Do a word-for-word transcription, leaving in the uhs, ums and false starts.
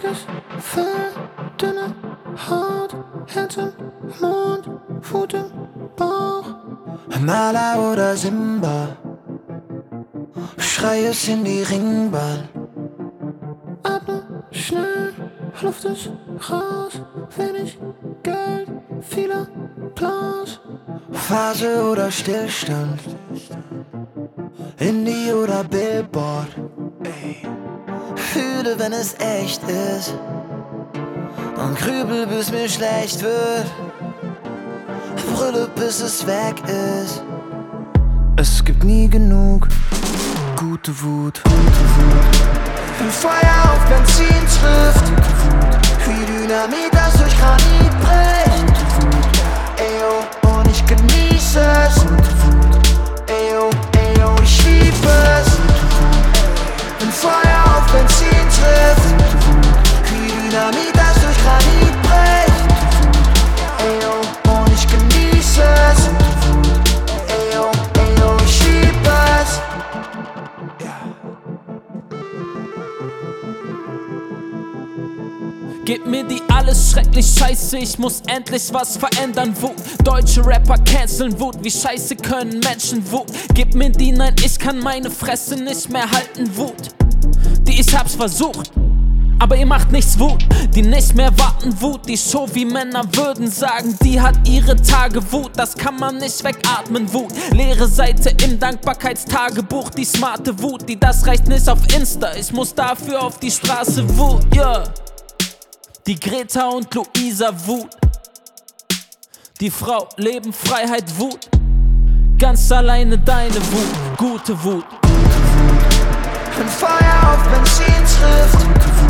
dickes Fell, dünne Haut, Herz im Mund, Wut im Bauch. Maler oder Simba, schrei es in die Ringbahn. Atme schnell, Luft ist raus, wenig Geld, viel Applaus. Phase oder Stillstand, Indie oder Billboard. Fühle, wenn es echt ist, und grübel, bis mir schlecht wird. Brülle, bis es weg ist. Es gibt nie genug gute Wut. Wenn Feuer auf Benzin trifft, wie Dynamit, das durch Granit bricht. Eyo, und ich genieße es. Eyo, eyo, ich lieb es. Wenn Feuer auf Benzin trifft, wie Dynamit, das durch Granit bricht. Eyo, und ich genieße es. Eyo, eyo, ich lieb es. Gib mir die alles schrecklich scheiße, ich muss endlich was verändern. Wut, deutsche Rapper canceln Wut, wie scheiße können Menschen Wut. Gib mir die, nein, ich kann meine Fresse nicht mehr halten. Wut, die ich hab's versucht, aber ihr macht nichts. Wut, die nicht mehr warten. Wut, die so wie Männer würden sagen, die hat ihre Tage. Wut, das kann man nicht wegatmen. Wut, leere Seite im Dankbarkeitstagebuch. Die smarte Wut, die das reicht nicht auf Insta, ich muss dafür auf die Straße. Wut, yeah. Die Greta und Luisa Wut, die Frau, Leben, Freiheit, Wut. Ganz alleine deine Wut, gute Wut. Wenn Feuer auf Benzin trifft,